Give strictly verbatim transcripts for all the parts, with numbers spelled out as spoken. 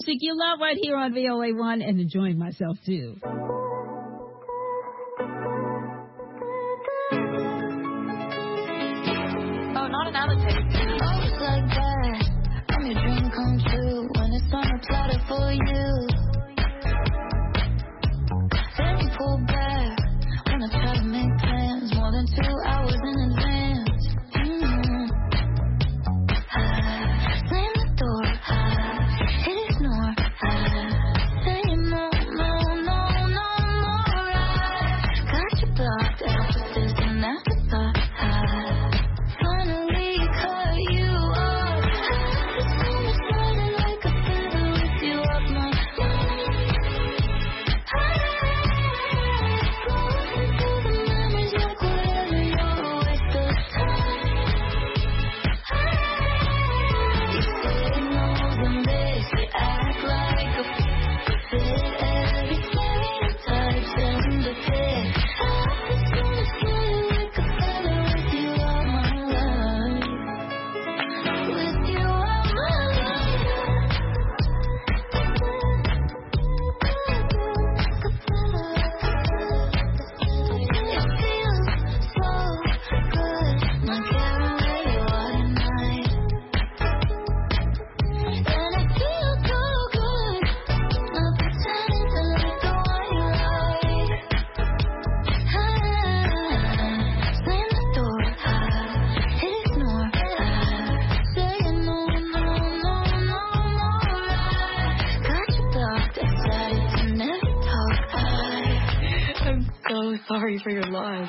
You love right here on V O A one and enjoying myself too. Oh, not another tape. Oh, it's like that. I'm your dream come true when it's on a platter for you. Then you pull back when I try to make plans more than two hours in advance. Mm-hmm. I slam the door. I hit ignore. I say no, no, no, no more. I got you blocked out with this and afterthought. I finally cut you off. This moment's running like a feather with you off my mind. Floating through the memories like whatever, you're a waste of time. You say no's and this, you act like a fit. Every stereotype's in the pit. This moment's running like a feather with you off my life. With you on my life. It feels so good not caring where you are tonight. And it feels so good not pretending to like the one you like. Slam the door, hit ignore. Say no, no, no, no more. Got you blocked, excited to never talk. I'm so sorry for your loss.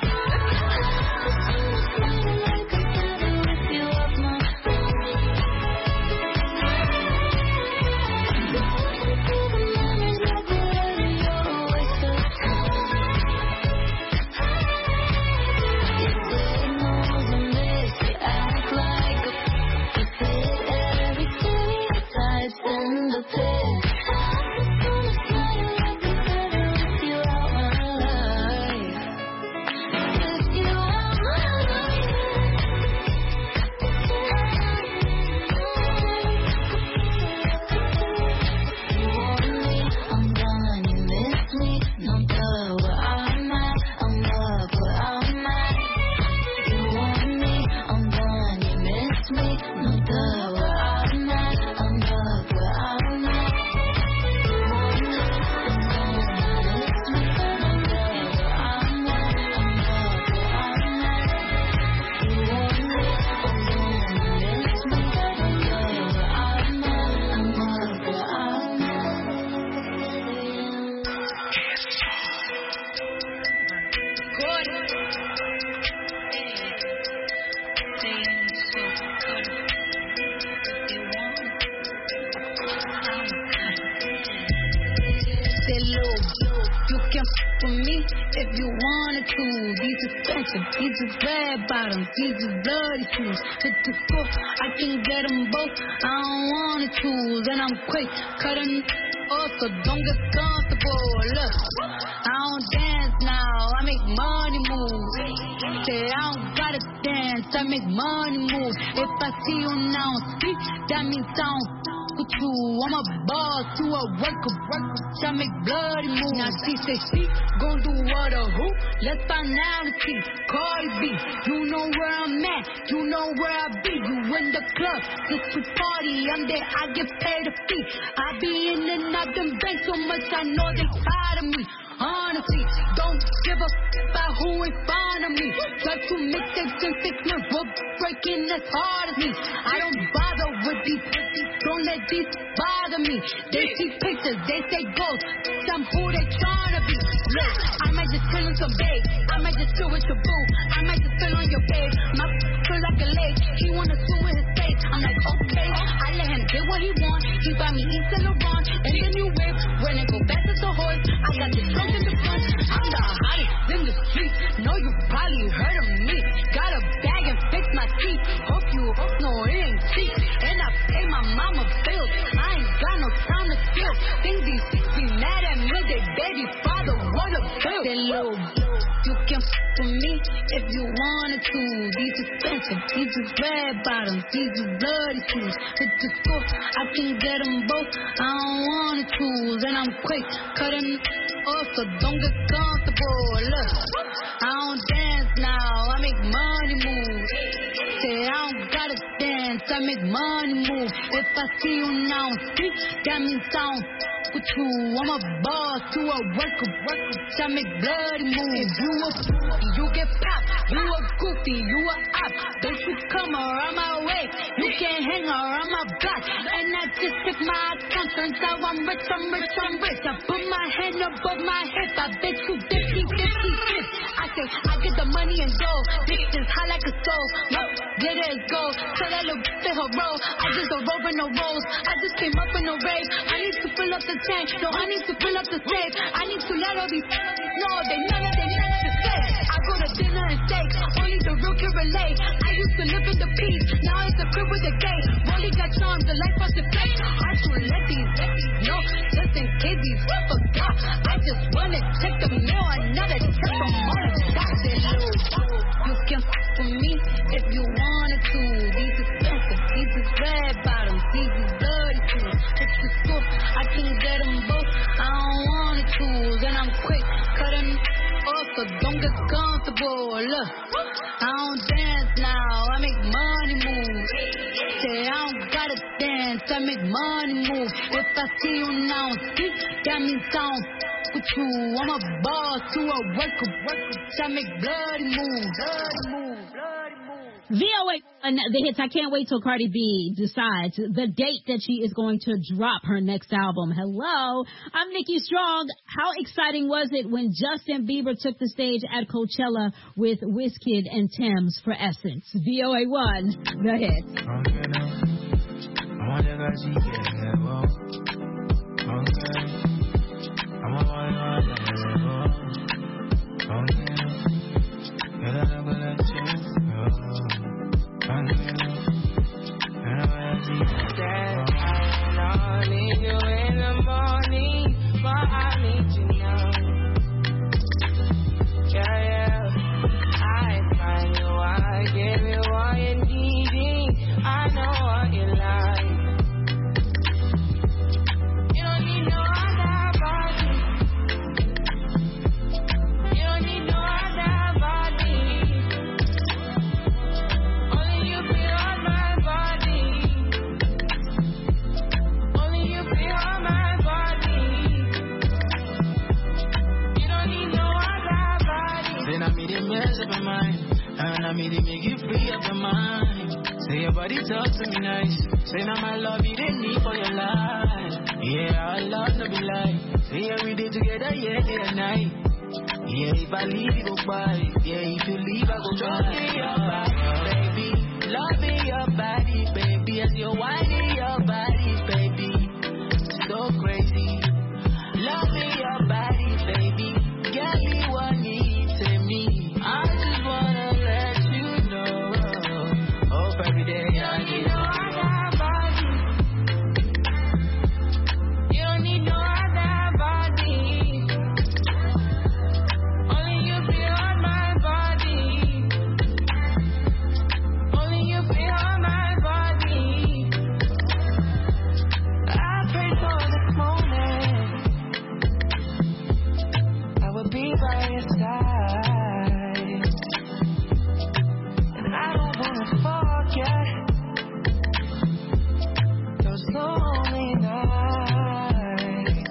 Say, look, you can f with me if you wanted to. These expensive, these is red bottoms, these is bloody shoes. Hit the floor, I can get them both. I don't want it to, then I'm quick cutting off, so don't get comfortable. Look, I don't dance now, I make money move. Say I don't gotta dance, I make money move. If I see you now speak, that means I don't with you. I'm a boss, you a worker, worker. I make bloody moves. Now she say she gon' do what or who? Let's find out and see. Cardi B, you know where I'm at, you know where I be. You in the club, just we party. I'm there, I get paid a fee. I be in and out them banks so much, I know they tired of me. Honestly, don't give a f about who in front of me. Try to make them think six months, we're breaking as hard as me. I don't bother with these, don't let these bother me. They see pictures, they say ghost, I'm who they tryna be. Look, I might just chill in some babe, I might just chill with your boo, I might just spill on your babe. My feel like a lake, he wanna swim with his face. I'm like, okay, I let him get what he want. He buy me East and Laurent, and then you whip. When I go back to the horse, I got the trunk in the front. I'm the hottest in the street, know you probably heard of me. Got a bag and fix my teeth, hope you hope no it ain't cheap. And I pay my mama bills, I ain't got no time to steal. Think these chicks be mad at me, they baby father, what a bill. Say, little, you can f with me if you wanted to. These expensive, these is red bottoms, these is bloody shoes. Hit the store, I can get them both. I don't want to choose, and I'm quick cutting off, so don't get comfortable. Look, I don't dance now, I make money move. Say I don't gotta dance, I make money move. If I see you now speak, that means I don't with you. I'm a boss to a worker, worker. I make bloody moves. If you a you get popped. You a goofy, you a op. Don't you come around my way. You can't hang around my block. And I just check my account. Turns out I'm rich, I'm rich, I'm rich. I put my hand above my hip. I bet you fifty, fifty, fifty. I say I get the money and go. Bitch is hot like a stove. No, get it, go. Tell that little bitch her roll. I just don't roll with no rolls. I just came up in a rave. I need to fill up the tank. No, I need to fill up the safe. I need to let all these no, they none of they none of the safe. I go to dinner and steak. Only the real can relate. I used to live in the peace. Now it's a crib with a gate. Rolly got charms. The life was the fake. I should let these, let these know. Just in case these forgot. I just wanna check the mail. Another check from all the dots they lose. You can fuck with me if you wanted to. These expensive. These is red bottoms. These is bloody shoes. It's the school. I can get them both. I don't want to choose, and I'm quick cutting off, so don't get comfortable. Look, I don't dance now, I make money move. Say I don't gotta dance, I make money move. If I see you now speak, that means I don't with you. I'm a boss to a worker, worker. I make bloody moves, bloody moves, bloody moves. V O A, and the hits. I can't wait till Cardi B decides the date that she is going to drop her next album. Hello, I'm Nikki Strong. How exciting was it when Justin Bieber took the stage at Coachella with Wizkid and Tems for Essence? V O A one, the hits. I need you in the morning, but I need you now. Yeah, yeah. I find you, I give you all you need. I know what you like. You don't need no other body. You don't need no other body. Only you feel on my body. Only you feel on my body. You don't need no other body. Then I made it mess up your mind, and I made it make you free up your mind. Say your body talk to me nice. Say now my love you didn't need for your life. Yeah, our love no be lie. Say every day together, yeah, day and night. Yeah, if I leave you go by. Yeah, if you leave I go by. Love me your body, baby. Love me your body, baby. As you're whining your body, baby. So crazy. Love me your body, baby. Get me what needs to me. I just wanna let you know. Hope every day I You get don't need no other body. You don't need no other body. Only you feel on my body. Only you feel on my body. I prayed for this moment. I would be by your side. And I don't wanna forget those lonely nights.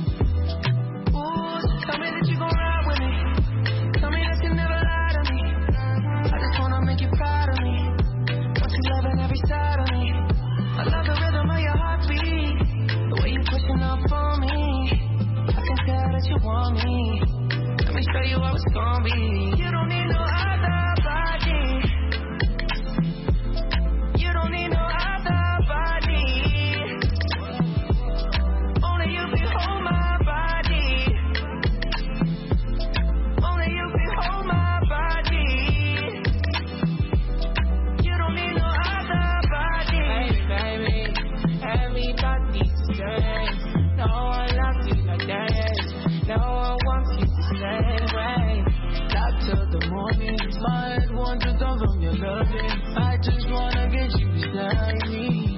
Ooh, so tell me that you gon' ride with me. Tell me that you never lie to me. I just wanna make you proud of me. Want you loving every side of me. I love the rhythm of your heartbeat. The way you pushing up for me. I can tell that you want me. Let me show you how it's gonna be. You don't need no other body. You don't need no other body. Only you behold my body. Only you behold my body. You don't need no other body. Hey, baby, everybody's the same. No one loves you like that. No one wants you the same way. Love till the morning is mine. loving. I just wanna get you beside me.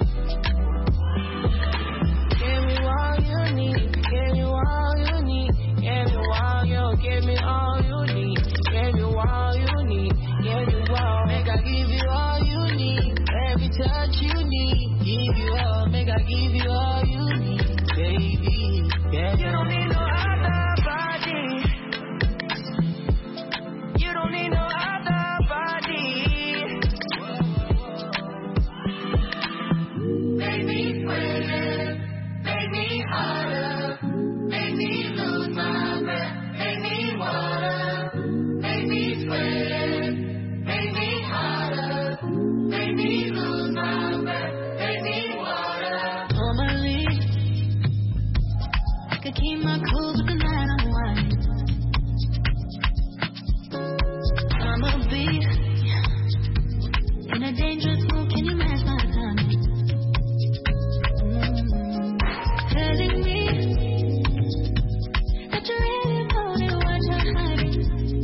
Give me all you need. Give me all you need. Give me all you. Give me all you need. Give me all you need. Give me all. Make I give you all you need. Every touch you need. Give you all. Make I give you all you need, baby. Yeah. You don't need no other body. You don't need no other body. Make me sweat, make me harder, make me lose my breath, make me water, make me sweat, make me harder, make me lose my breath, make me water. Normally, I could keep my cool with the night unwind. I'ma be in a dangerous mood, can you match my time? Mm-hmm. Telling me that you're really holding what you're hiding.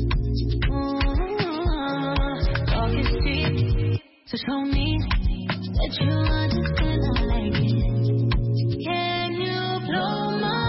Mm-hmm. Talk is cheap, so show me that you understand I like it. Can you blow my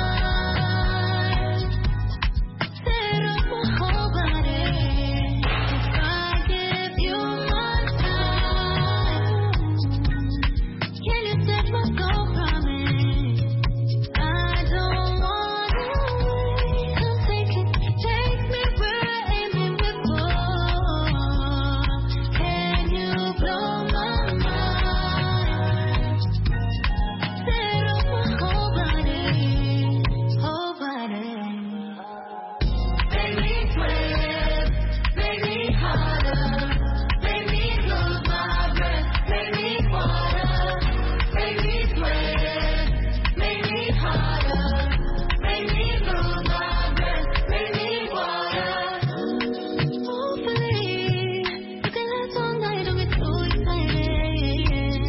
mind? Set up my whole body. If I give you my time, can you set my soul promise? I don't want to wait. Come take it, take me where I ain't been before. Can you blow my mind? Set up my whole body, whole body. Make me sweat, make me harder, make me lose my breath, make me water, make me sweat, make me harder, make me lose my breath, make me water. Hopefully, you can last all night, don't get too excited.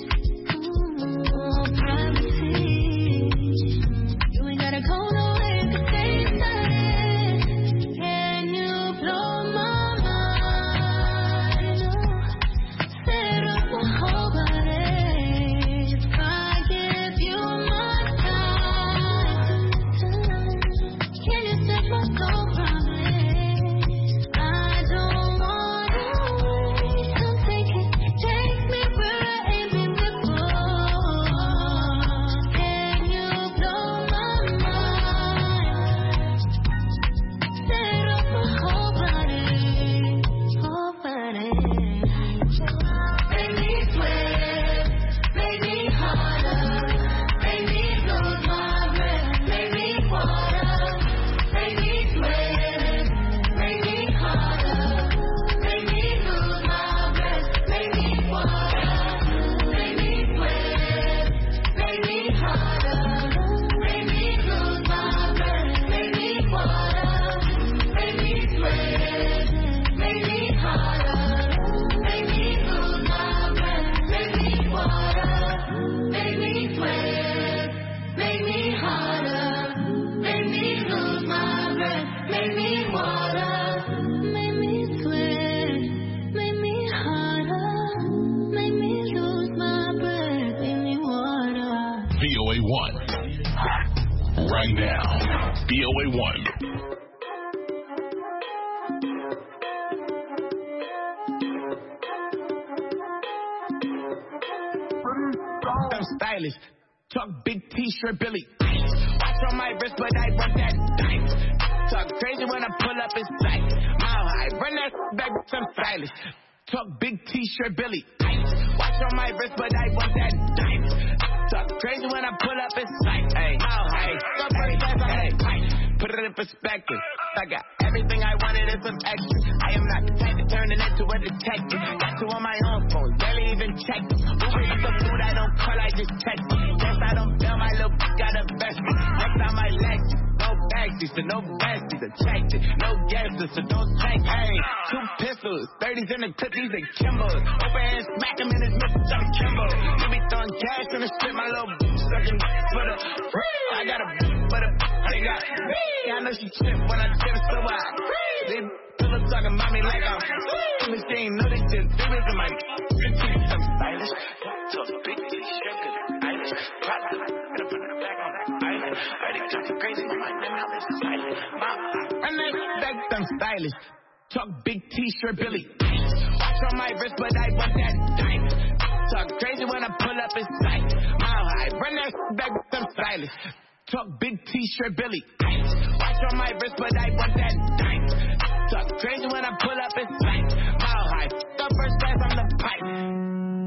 Ooh, privacy. You ain't gotta go nowhere, you can stay excited. Can you blow my mind? Set up my whole body. If I give you my time, can you set my soul promise? I don't want to wait. Come take it, take me where I ain't been before. Can you blow my mind? Set up my whole body, whole body. Make me sweat, make me harder, make me lose my breath, make me water, make me sweat, make me harder, make me lose my breath, make me water, make me sweat, make me harder, make me lose my breath, make me water, make me sweat, make me harder, make me lose my breath, make me water, make me sweat, make me harder, make me lose my breath, make me water, make me sweat, make me harder, make me lose my breath, make me water. V O A one. Right now. V O A one. I'm stylish. Talk big t-shirt, Billy. Watch on my wrist, but I want that dice. Talk crazy when I pull up, it's tight. Mile high, run that back, I'm stylish. Talk big t-shirt, Billy. Watch on my wrist, but I want that dice. Talk crazy when I pull up, it's tight. Hey, mile high, go pretty fast, I'm hey, put it in perspective. I got everything I wanted and some extra. I am not the type to turn it into a detective. Got you on my own phone, barely even check it. Uber eats the food, I don't call, I just text it. Yes, I don't bail, my little bitch got a vest. Next time I Lex, no backseat, so no besties, I checked it. No guesses, so don't check. Hey, two pistols, thirties in the clip, these are Kimball. Open hand, smack him in his middle, I'm Kimbo. You be throwing cash in the strip, my little bitch sucking for the. I got a but a they got. Yeah, I know she trip when I trip so wide. They still talking about me like I'm. She ain't know they just do it to my. I'm stylish. So big t-shirt, stylish. Pop, gonna put it back on that island. I think talking crazy, my name out is silent. Run that back, I'm stylish. Talk big t-shirt, Billy. Watch on my wrist, but I want that diamond. Talk crazy when I pull up in sight. Mile high, run that back, I'm stylish. Talk big t-shirt, Billy. Watch on my wrist, but I want that diamond. Talk crazy when I pull up in sight. Mile high, the first class on the pipe.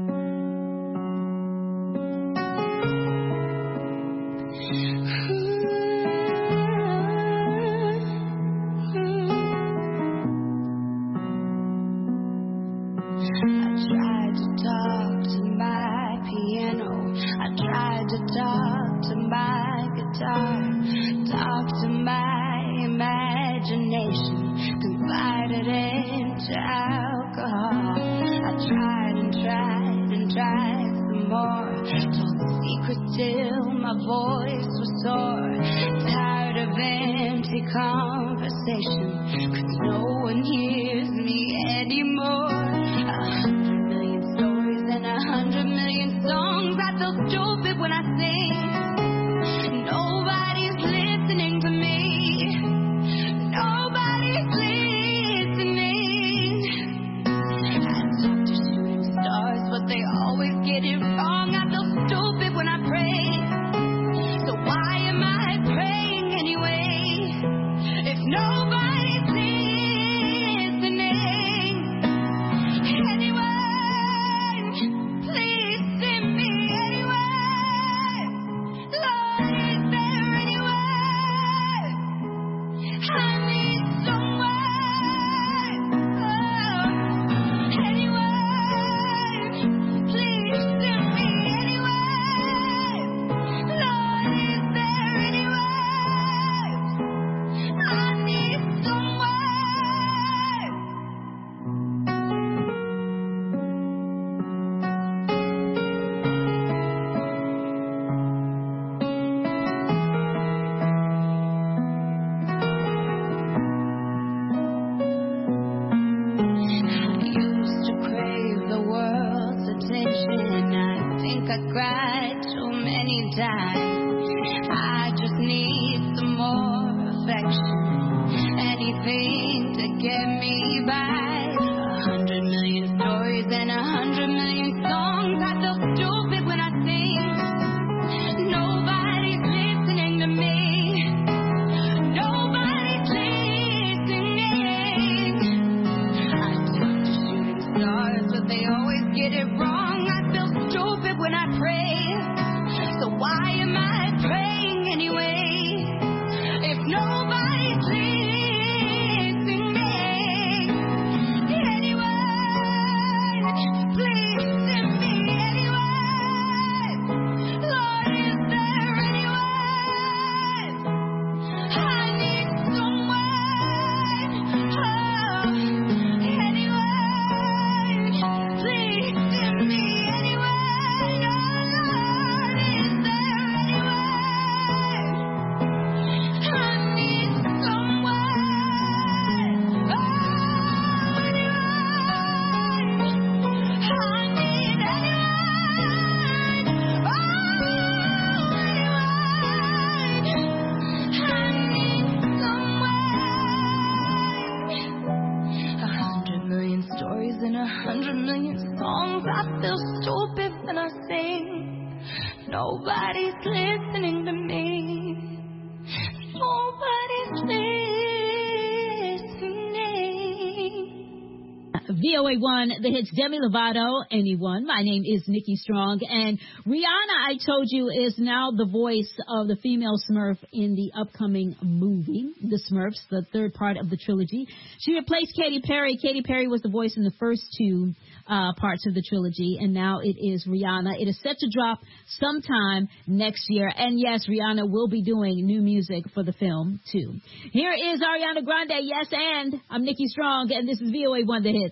Talk to my guitar, talk to my imagination, confided into alcohol. I tried and tried and tried some more, told the secret till my voice was sore. Tired of empty conversation, 'cause no one hears me anymore. A hundred million stories and a hundred million songs. I feel stupid when I sing. Nobody's listening to me. Nobody's listening. I talk to shooting stars, but they always get it wrong. I feel stupid when I pray. So why am I praying anyway? If nobody's listening. Anyone, please send me anywhere. Lord, is there anywhere? I need someone. Oh, anyone, please send me anywhere. Lord, is there anywhere? I need someone. I used to crave the world's attention. I think I cried too many times. I just need some more affection. Anything to get me by. A hundred million stories and a hundred million songs. I feel stupid when I sing. Nobody's listening to me. Nobody's listening. I talk to shooting stars, but they always get it wrong. I feel stupid when I pray. So why am I praying anyway? If nobody's listening. Anyone, please send me anywhere. Lord, is there anyone? I need someone. Oh, anyone, please send me anywhere. Lord, is there anyone? I need someone. Oh, anyone, I need anyone. Oh, anyone, I need someone. A hundred million stories and a hundred million songs. I feel stupid when I sing. Nobody's listening to me. Nobody's listening. V O A one, the hits Demi Lovato, Anyone. My name is Nikki Strong. And Rihanna, I told you, is now the voice of the female Smurf in the upcoming movie, The Smurfs, the third part of the trilogy. She replaced Katy Perry. Katy Perry was the voice in the first two uh, parts of the trilogy, and now it is Rihanna. It is set to drop sometime next year. And yes, Rihanna will be doing new music for the film, too. Here is Ariana Grande, Yes and. I'm Nikki Strong, and this is V O A one, the hits.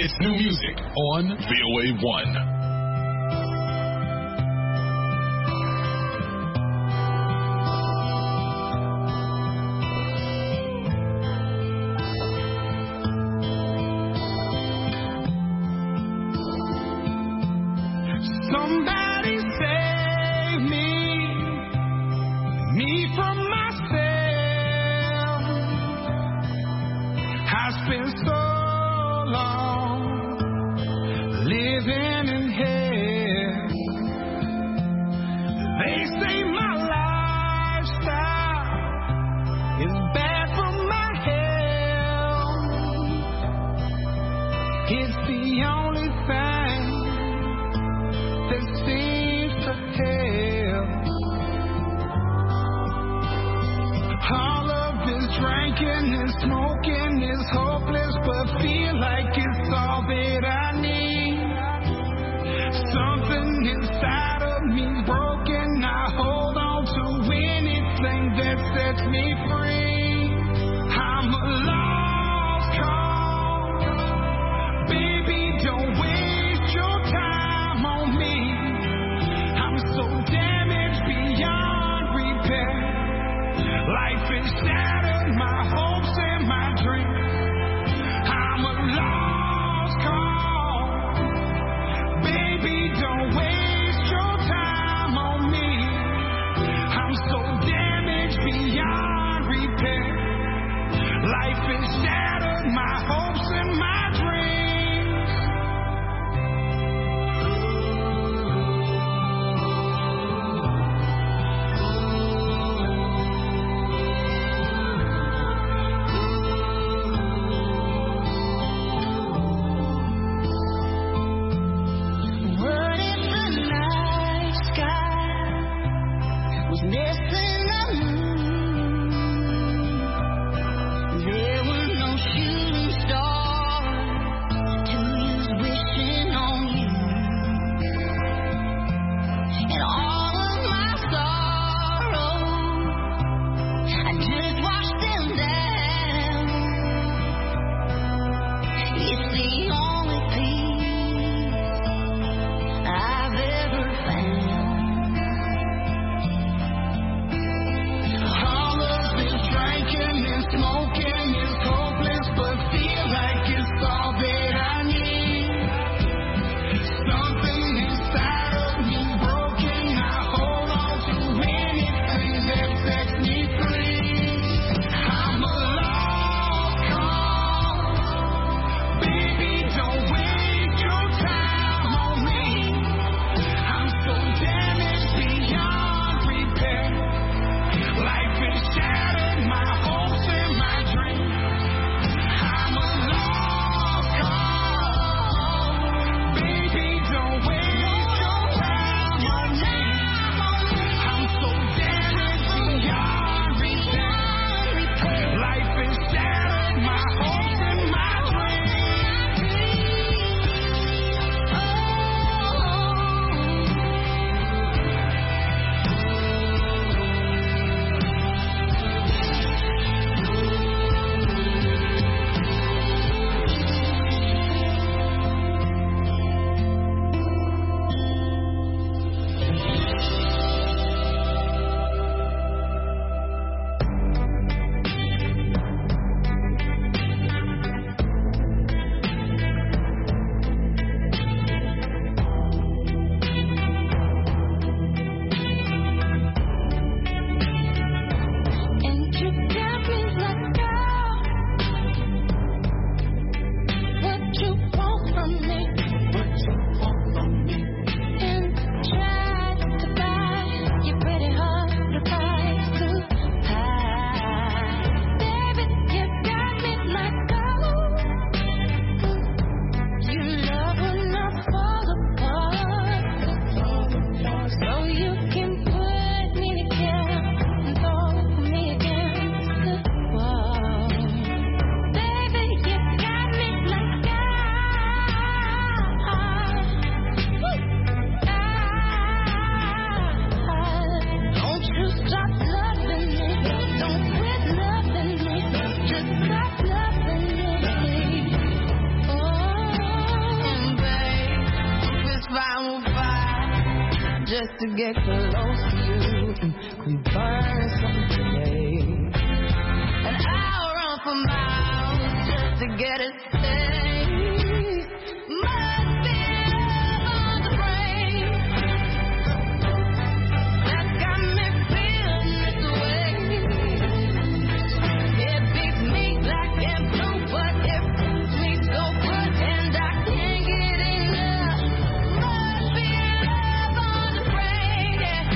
It's new music on V O A one. Somebody save me, me from myself. I spent so long living in hell. They say my lifestyle is bad for my health. It's the only thing that seems to help. All of this drinking and smoking is hopeless, but feel like it's all that I need. Something inside of me's broken. I hold on to anything that sets me free. I'm a lost cause. Baby, don't waste your time on me. I'm so damaged beyond repair. Life has shattered my hopes and my dreams. I'm a lost cause. Baby, don't waste your time on me. I'm so damaged beyond repair. Life has shattered my hopes and my dreams. just to get close to you. We burn someday. And I'll run for miles just to get a taste. Must be love on the brain that got me feeling this way. It beats me black and blue, but it proves me so good, and I can't get enough. Must be love on the brain, yeah.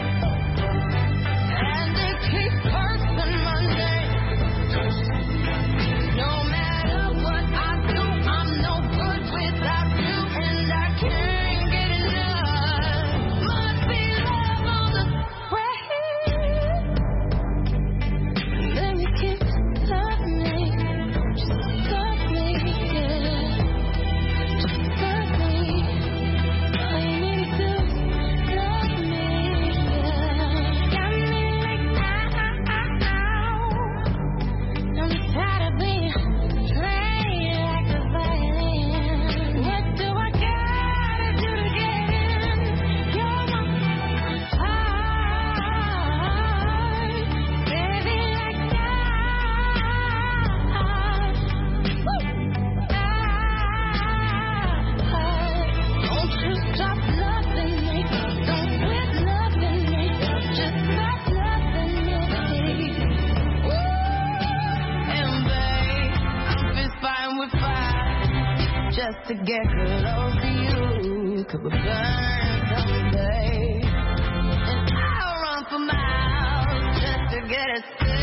And they keep cursing my name. No matter what I do, I'm no good without you, and I can't get enough. Must be love on the brain. Let me keep love me, just love me, yeah. Just love me. All you need to do is love me, yeah. Got me like ow. I'm tired of being played like a violin. What do I gotta do to get in? You're my heart, baby, like that. Woo! Don't you stop loving me. Don't quit loving me. Just stop loving me. Woo! And babe, I'm fist fighting with fire just to get close to you. Could we burn someday? And I'll run for miles just to get a taste.